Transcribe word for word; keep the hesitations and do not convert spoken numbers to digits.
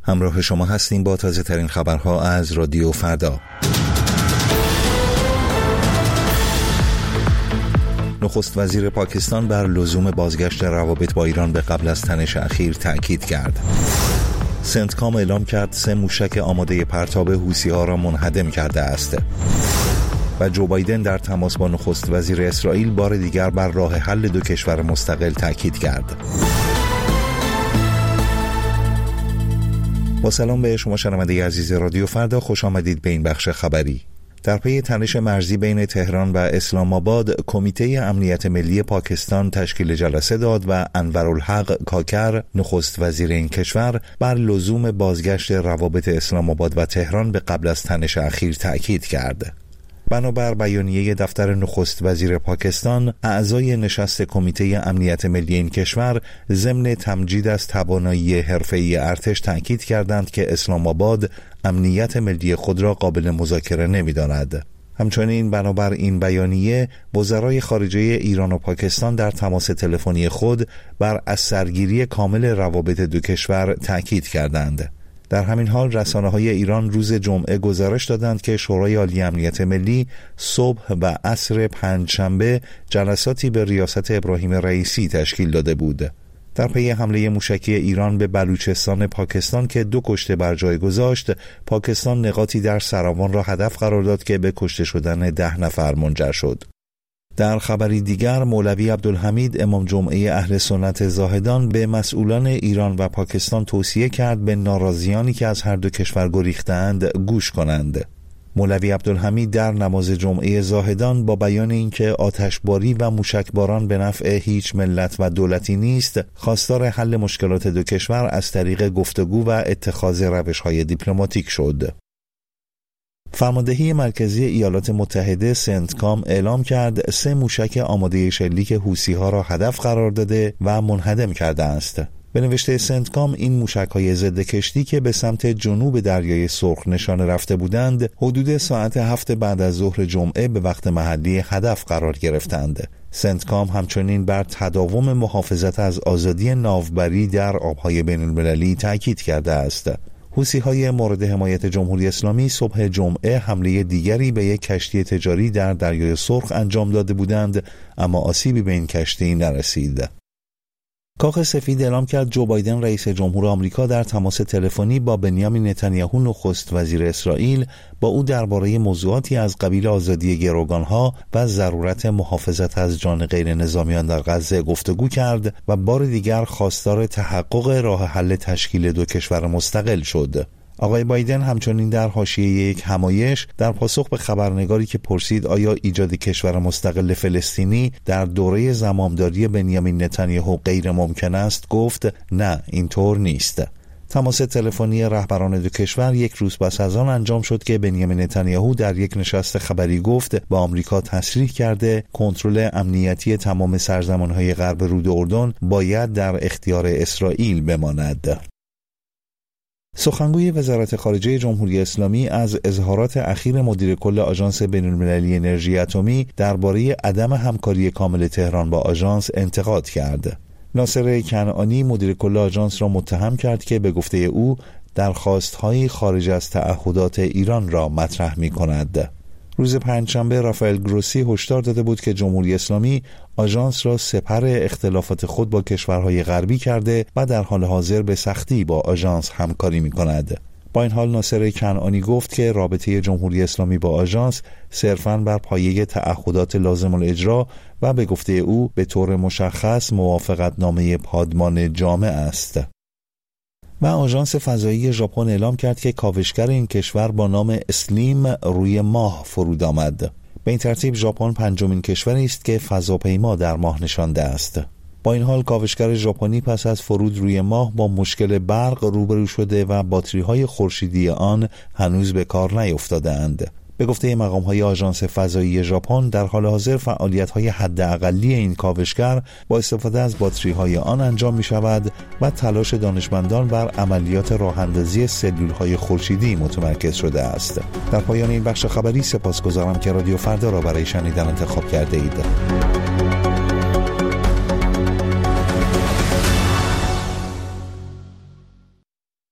همراه شما هستیم با تازه ترین خبرها از رادیو فردا. نخست وزیر پاکستان بر لزوم بازگشت روابط با ایران به قبل از تنش اخیر تأکید کرد. سنتکام اعلام کرد سه موشک آماده پرتاب حوثی‌ها را منهدم کرده است. و جو بایدن در تماس با نخست وزیر اسرائیل بار دیگر بر راه حل دو کشور مستقل تأکید کرد. با سلام به شما شنونده عزیز رادیو فردا، خوش آمدید به این بخش خبری. در پی تنش مرزی بین تهران و اسلام آباد، کمیته امنیت ملی پاکستان تشکیل جلسه داد و انورالحق کاکر، نخست وزیر این کشور، بر لزوم بازگشت روابط اسلام آباد و تهران به قبل از تنش اخیر تأکید کرد. بنابر بیانیه دفتر نخست وزیر پاکستان، اعضای نشست کمیته امنیت ملی این کشور ضمن تمجید از توانایی حرفه‌ای ارتش تأکید کردند که اسلام آباد امنیت ملی خود را قابل مذاکره نمی‌داند. همچنین بنابر این بیانیه، وزرای خارجه ایران و پاکستان در تماس تلفنی خود بر از سرگیری کامل روابط دو کشور تأکید کردند. در همین حال رسانه‌های ایران روز جمعه گزارش دادند که شورای عالی امنیت ملی صبح و عصر پنجشنبه جلساتی به ریاست ابراهیم رئیسی تشکیل داده بود. در پی حمله موشکی ایران به بلوچستان پاکستان که دو کشته بر جای گذاشت، پاکستان نقاطی در سراوان را هدف قرار داد که به کشته شدن ده نفر منجر شد. در خبری دیگر، مولوی عبدالحمید امام جمعه اهل سنت زاهدان به مسئولان ایران و پاکستان توصیه کرد به ناراضیانی که از هر دو کشور گریختند گوش کنند. مولوی عبدالحمید در نماز جمعه زاهدان با بیان اینکه آتشباری و موشکباران به نفع هیچ ملت و دولتی نیست، خواستار حل مشکلات دو کشور از طریق گفتگو و اتخاذ روش‌های دیپلماتیک شد. فرماندهی مرکزی ایالات متحده سنتکام اعلام کرد سه موشک آماده شلیک حوثی‌ها را هدف قرار داده و منهدم کرده است. به نوشته سنتکام، این موشک‌های ضد کشتی که به سمت جنوب دریای سرخ نشانه رفته بودند، حدود ساعت هفت بعد از ظهر جمعه به وقت محلی هدف قرار گرفتند. سنتکام همچنین بر تداوم محافظت از آزادی ناوبری در آب‌های بین‌المللی تاکید کرده است. حوثی‌های مورد حمایت جمهوری اسلامی صبح جمعه حمله دیگری به یک کشتی تجاری در دریای سرخ انجام داده بودند، اما آسیبی به این کشتی نرسید. کاخ سفید اعلام کرد جو بایدن رئیس جمهور آمریکا در تماس تلفنی با بنیامین نتانیاهو نخست وزیر اسرائیل با او درباره موضوعاتی از قبیل آزادی گروگانها و ضرورت محافظت از جان غیر نظامیان در غزه گفتگو کرد و بار دیگر خواستار تحقق راه حل تشکیل دو کشور مستقل شد. آقای بایدن همچنین در حاشیه یک همایش در پاسخ به خبرنگاری که پرسید آیا ایجاد کشور مستقل فلسطینی در دوره زمامداری بنیامین نتانیاهو غیر ممکن است گفت نه، اینطور نیست. تماس تلفنی رهبران دو کشور یک روز پس از آن انجام شد که بنیامین نتانیاهو در یک نشست خبری گفت با آمریکا تصریح کرده کنترل امنیتی تمام سرزمین‌های غرب رود اردن باید در اختیار اسرائیل بماند. سخنگوی وزارت خارجه جمهوری اسلامی از اظهارات اخیر مدیر کل آژانس بین‌المللی انرژی اتمی درباره عدم همکاری کامل تهران با آژانس انتقاد کرد. ناصر کنعانی مدیر کل آژانس را متهم کرد که به گفته او درخواست‌های خارج از تعهدات ایران را مطرح می‌کند. روز پنجشنبه رافائل گروسی هشدار داده بود که جمهوری اسلامی آژانس را سپر اختلافات خود با کشورهای غربی کرده و در حال حاضر به سختی با آژانس همکاری می‌کند. با این حال ناصر کنعانی گفت که رابطه جمهوری اسلامی با آژانس صرفاً بر پایه تعهدات لازم الاجرا و به گفته او به طور مشخص موافقتنامه پادمان جامع است. و آژانس فضایی ژاپن اعلام کرد که کاوشگر این کشور با نام اسلیم روی ماه فرود آمد. به این ترتیب ژاپن پنجمین کشوری است که فضاپیما در ماه نشانده است. با این حال کاوشگر ژاپنی پس از فرود روی ماه با مشکل برق روبرو شده و باتری‌های خورشیدی آن هنوز به کار نیفتاده‌اند. به گفته مقام‌های آژانس فضایی ژاپن، در حال حاضر فعالیت‌های حداقلی این کاوشگر با استفاده از باتری‌های آن انجام می‌شود و تلاش دانشمندان بر عملیات راه‌اندازی سلول‌های خورشیدی متمرکز شده است. در پایان این بخش خبری سپاسگزارم که رادیو فردا را برای شنیدن انتخاب کرده اید.